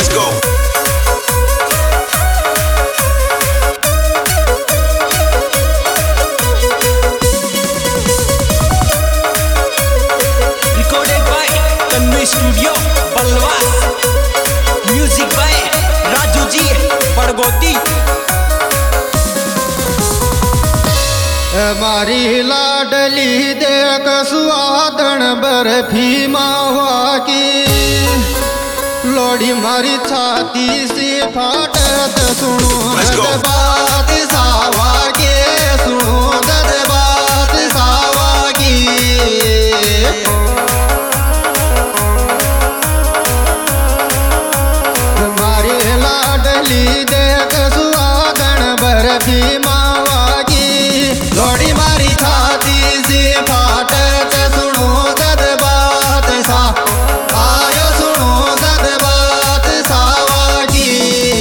go. Recorded by Tanvi Studio, Balwas. Music by Raju Ji, Bargoti. मारी लाडली देख सुहादन बर्फी मावा की लोड़ी मारी छाती से फाटत सुनो Let's go. बात सावा के सुनो दद बात सावा की मारी लाडली देख सुहादन बर्फी मावा की लोड़ी मारी छाती से फाटत सुनो दद बात सा आयो सुनो दद बात सावा की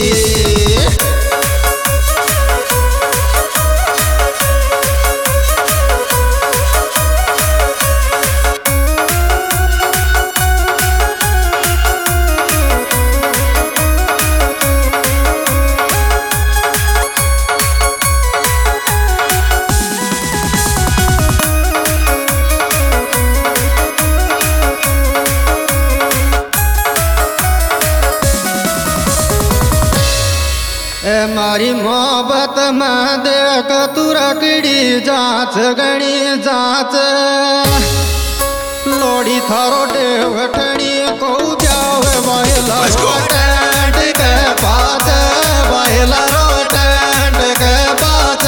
मारी मोहब्बत में देख तू रकड़ी जांच गणी जांच लोड़ी थारो डेवठणी को जावे वायला Let's go. टेंट के पास वायला रो टेंट के पास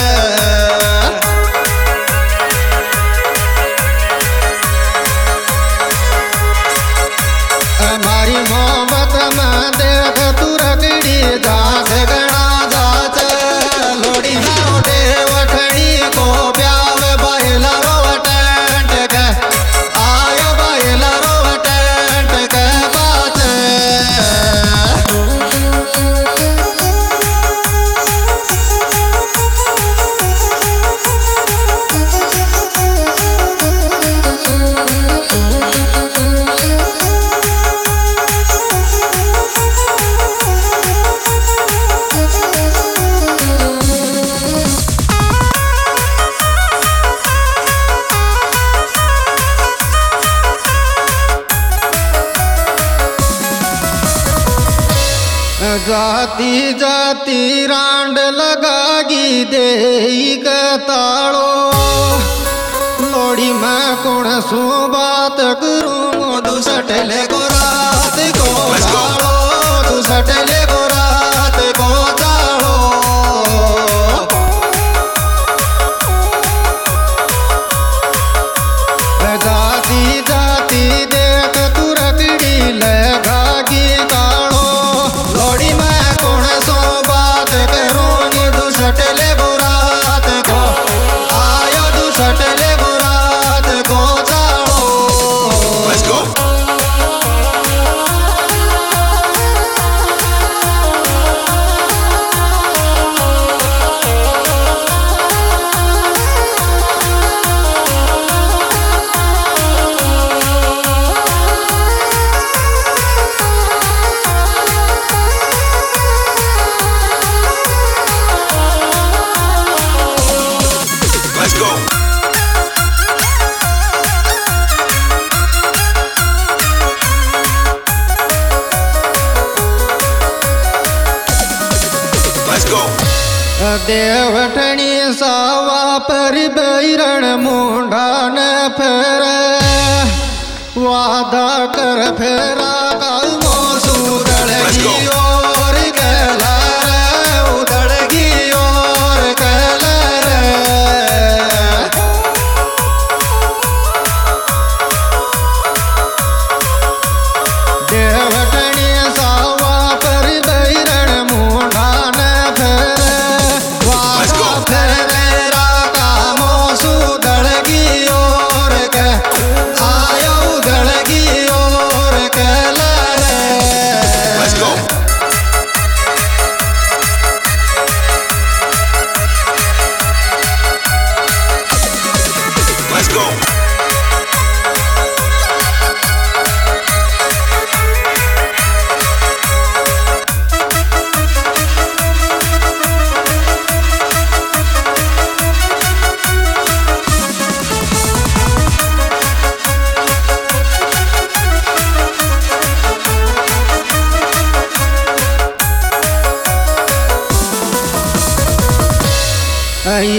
हमारी मोहब्बत में देख तू रगड़ी जात गणा जात लोड़ी नारो देवठणी को ब्याव बाहला रो टेंट के आयो बाहला रो टेंट के बात जाती जाती रांड लगागी देई के ताड़ो लोड़ी मैं कौन सु बात करूं दुसटले को रात को Let's go. ताड़ो दुसटले को रात को ताड़ो जाती जाती देख तू रगड़ी लगागी ताड़ो लोड़ी मैं कौन सो बात करूंगी दुसटले बुरात को आयो दुसटले बुरात को ताड़ो Let's go. Let's go. Let's go. देवठणी सावा पर बैरण मुंडा न फेर वादा कर फेरा कालमो Let's go. सूरड़गी और कलर उधड़गी और कलर देवठणी सावा पर बैरण मुंडा न फेर Let's go. वादा फेरा कामो सुधड़गी और आयो उधड़गी और कलर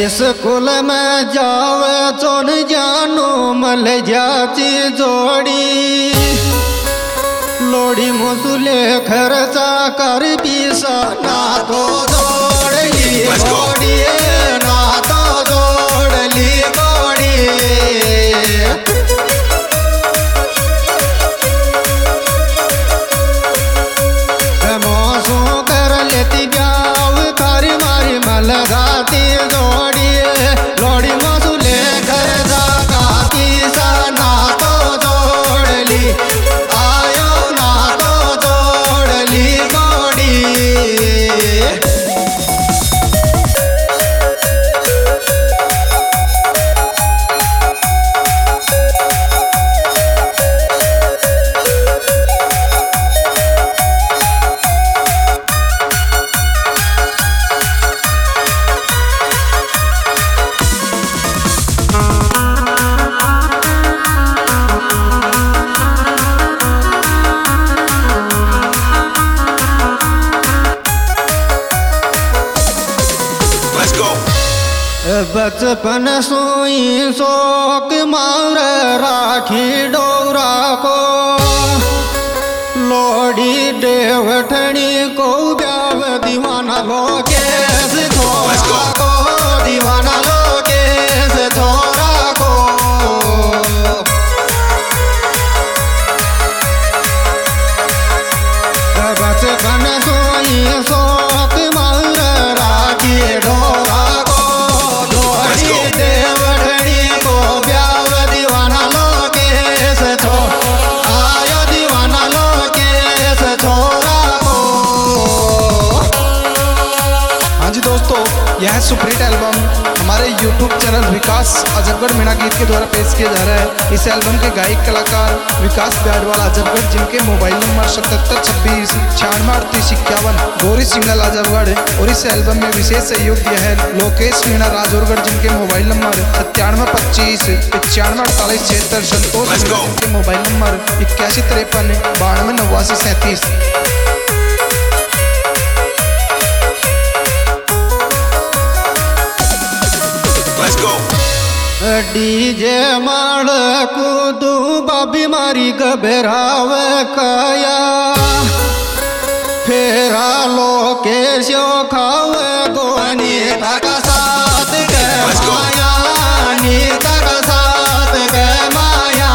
स्कूल में जावे चोन जानो मल जाती जोड़ी लोड़ी मुसुले खर्चा कर पीसा ना तो जोड़ ली गोड़ी ना तो जोड़ ली गोड़ी मौसों कर लेती ब्याव कर मारी मल गाती जोड़ी लोड़ी मुसुले खर्चा का पीसा ना तो जोड़ ली बचपन सोई शोक मार राखी डोरा को लोड़ी देवठनी को ब्याव दीवाना लोकेश छोरा को दीवाना लोकेश छोरा को बचपन सोई शोक मार राखी डोरा यह सुपरहिट एल्बम हमारे YouTube चैनल विकास अजबगढ़ मीणा गीत के द्वारा पेश किया जा रहा है। इस एल्बम के गायक कलाकार विकास ब्याडवाल अजबगढ़, जिनके मोबाइल नंबर 7726 96 38 51, गौरी सिंगल अजबगढ़। और इस एल्बम में विशेष सहयोग दिया है लोकेश मीणा राजौरगढ़, जिनके मोबाइल नंबर 9725 95 48 76, संतोष जिनके मोबाइल नंबर 8153 92 89 37। डीजे माड़ कूदू बाबी मारी घबराव काया फेरा लोकेश खाव गोनी तक साथ के माया नी तक साथ के माया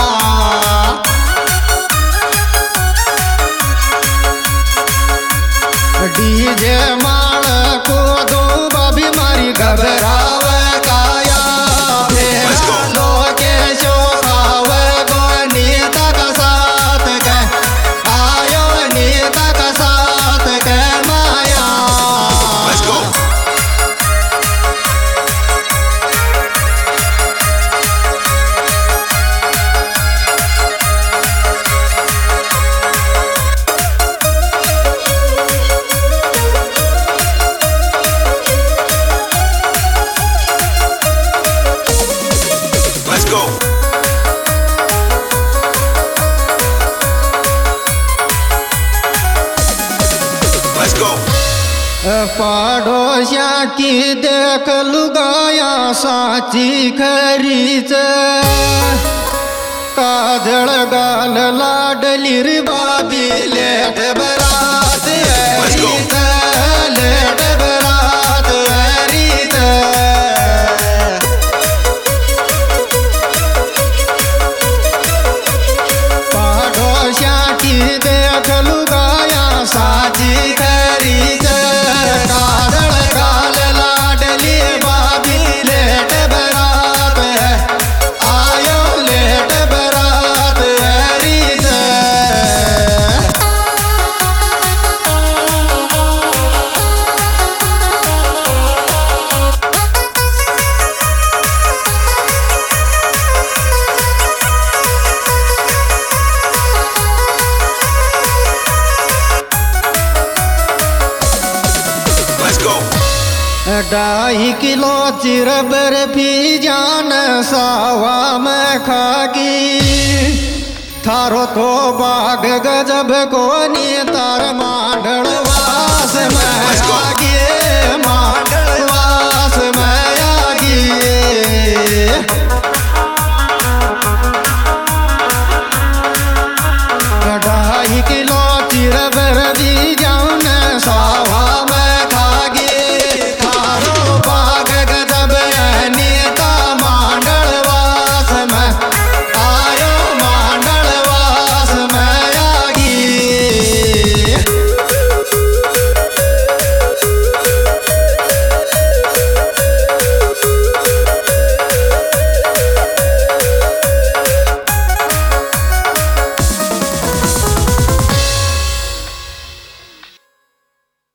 डीजे माड़ कूदू बाबी मारी घबराव पड़ोसिया की देख लुगाया साची खरीच काजल गाल लाडली रे बाबी लेट बरात हरीच लेट बरात हरीच पड़ोसिया की देख लुगाया साची खरीच ढाई किलो चिर बर्फी जान सावा में खागी थारो तो बाग गजब को नी तार मांडल वास में खागी